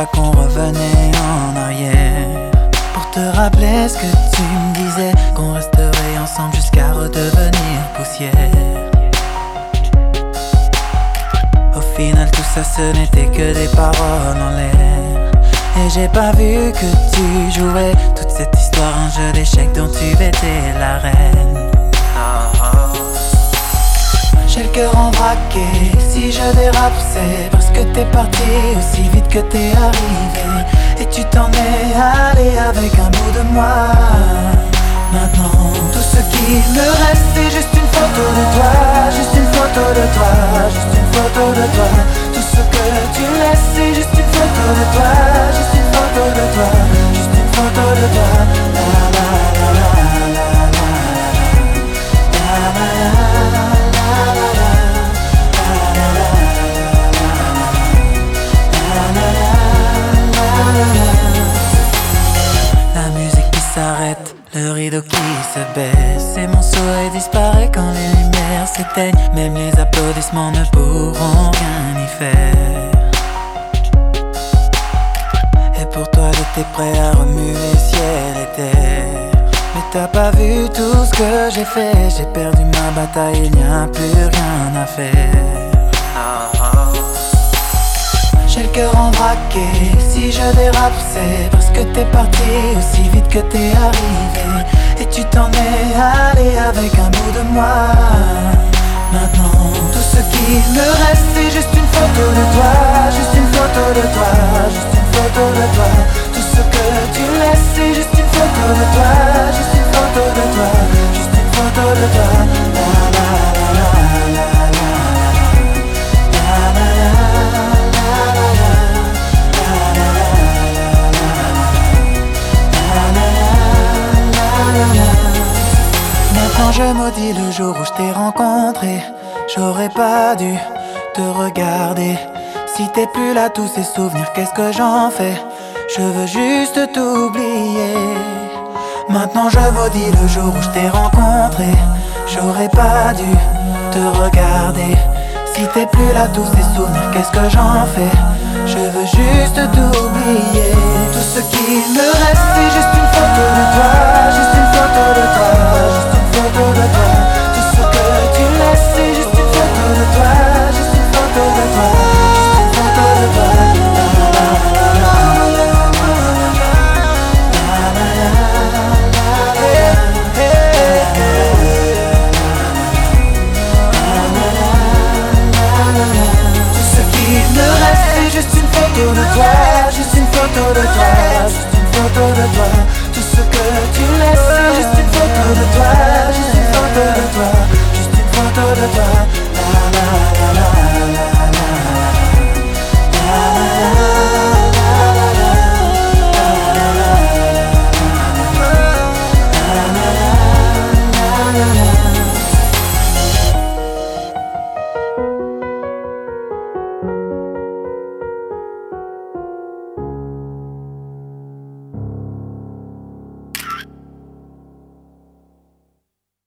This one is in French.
qu'on revenait en arrière pour te rappeler ce que tu me disais, qu'on resterait ensemble jusqu'à redevenir poussière. Au final tout ça ce n'était que des paroles en l'air, et j'ai pas vu que tu jouais toute cette histoire, un jeu d'échecs dont tu étais la reine. J'ai le cœur en braqué, si je dérape c'est parce que t'es parti aussi vite que t'es arrivé, et tu t'en es allé avec un bout de moi. Maintenant tout ce qui me reste c'est juste une photo de toi, juste une photo de toi, juste une photo de toi. Tout ce que tu laisses c'est juste une photo de toi, juste une photo de toi, juste une photo de toi. La la la la la la la la la. La musique qui s'arrête, le rideau qui se baisse, et mon sourire disparaît quand les lumières s'éteignent. Même les applaudissements ne pourront rien y faire. Et pour toi j'étais prêt à remuer ciel et terre, mais t'as pas vu tout ce que j'ai fait. J'ai perdu ma bataille, il n'y a plus rien à faire. J'ai le cœur en braqué, si je dérape c'est parce que t'es parti aussi vite que t'es arrivé, et tu t'en es allé avec un bout de moi. Maintenant tout ce qui me reste c'est juste une photo de toi, juste une photo de toi, juste une photo de toi. Tout ce que tu laisses c'est juste une photo de toi, juste une photo de toi, juste une photo de toi. La la la la la la la la la. Maintenant je maudis le jour où je t'ai rencontré. J'aurais pas dû te regarder. Si t'es plus là, tous ces souvenirs, qu'est-ce que j'en fais? Je veux juste t'oublier. Maintenant je maudis le jour où je t'ai rencontré. J'aurais pas dû te regarder. Si t'es plus là, tous ces souvenirs, qu'est-ce que j'en fais? Je veux juste t'oublier. Tout ce qui me reste c'est juste une photo de toi,